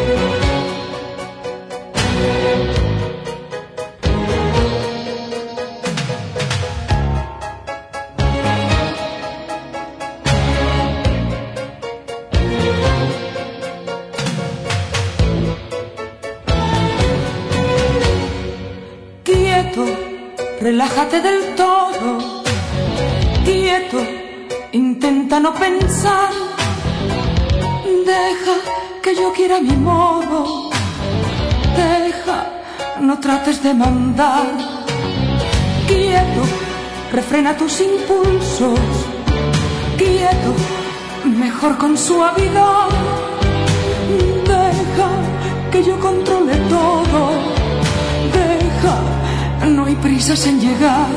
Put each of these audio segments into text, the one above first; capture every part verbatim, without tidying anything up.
Relájate del todo, quieto, intenta no pensar, deja que yo quiera mi modo, deja, no trates de mandar, quieto, refrena tus impulsos, quieto, mejor con suavidad, deja que yo controle todo, deja, no hay prisas en llegar.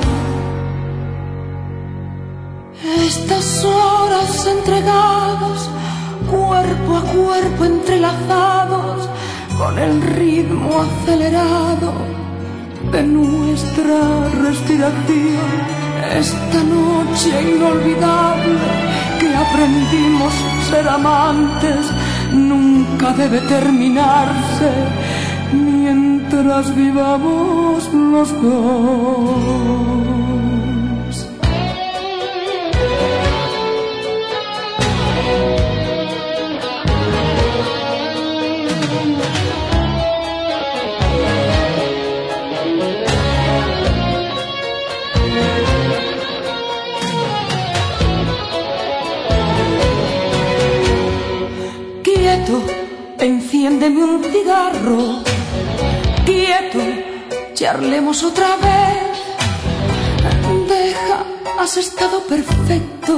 Estas horas entregadas, cuerpo a cuerpo entrelazados, con el ritmo acelerado de nuestra respiración. Esta noche inolvidable que aprendimos ser amantes, nunca debe terminarse mientras vivamos los dos. Quieto, enciéndeme un cigarro. Quieto, charlemos otra vez. Deja, has estado perfecto.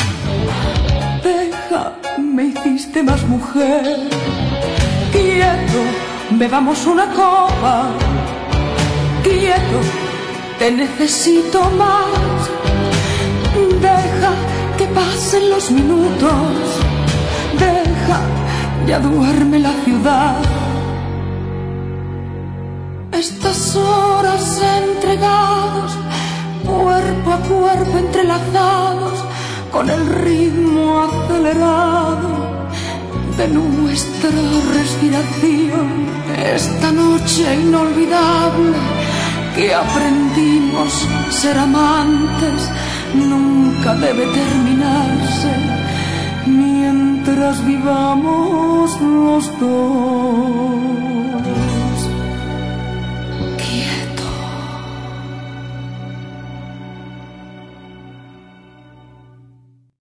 Deja, me hiciste más mujer. Quieto, bebamos una copa. Quieto, te necesito más. Deja que pasen los minutos. Deja, ya duerme la ciudad. Estas horas entregados, cuerpo a cuerpo entrelazados, con el ritmo acelerado de nuestra respiración. Esta noche inolvidable que aprendimos ser amantes, nunca debe terminarse mientras vivamos los dos.